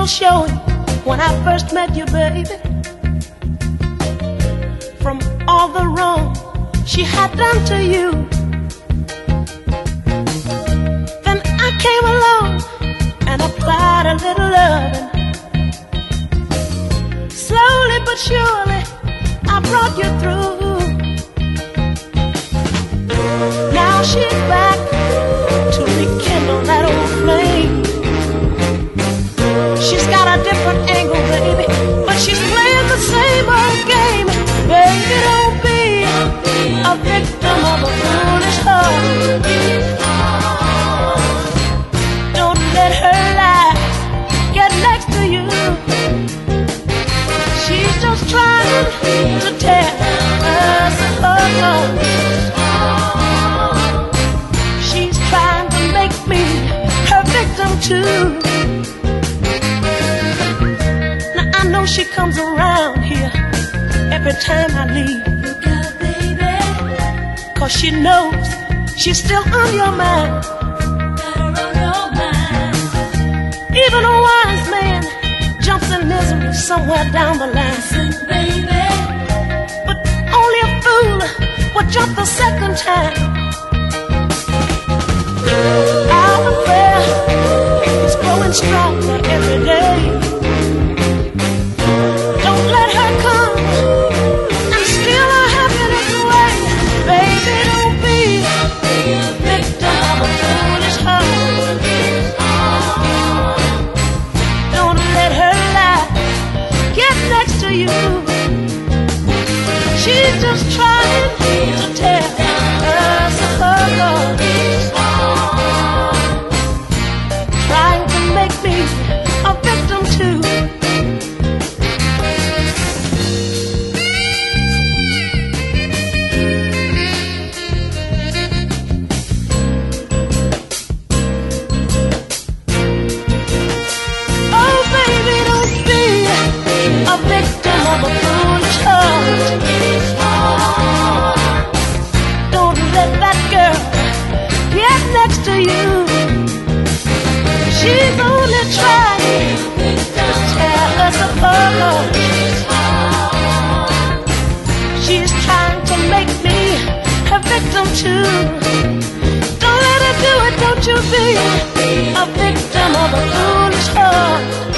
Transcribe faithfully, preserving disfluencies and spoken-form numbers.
will show you when I first met you, baby. From all the wrong she had done to you, then I came along and applied a little loving. Slowly but surely I brought you through. Now she's back to rekindle that old flame. She's got a different angle, baby, but she's playing the same old game. Baby, don't be a victim of a foolish heart. Don't let her lie get next to you. She's just trying to tear us apart. She's trying to make me her victim too. Now I know she comes around here every time I leave. Look out, baby, 'cause she knows she's still on your mind. Got her on your mind. Even a wise man jumps in misery somewhere down the line. Listen, baby, but only a fool would jump the second time. Our affair is growing stronger every day. Don't let her come and steal our happiness away. Baby, don't be a victim of a foolish heart. Don't let her lie get next to you. She's just trying to tear us apart. Trying to make me a victim too. Oh baby, don't be a victim of a foolish heart. Don't let that girl get next to you. She's only trying to tear us apart. She's trying to make me her victim too. Don't let her do it, don't you be a victim of a foolish heart.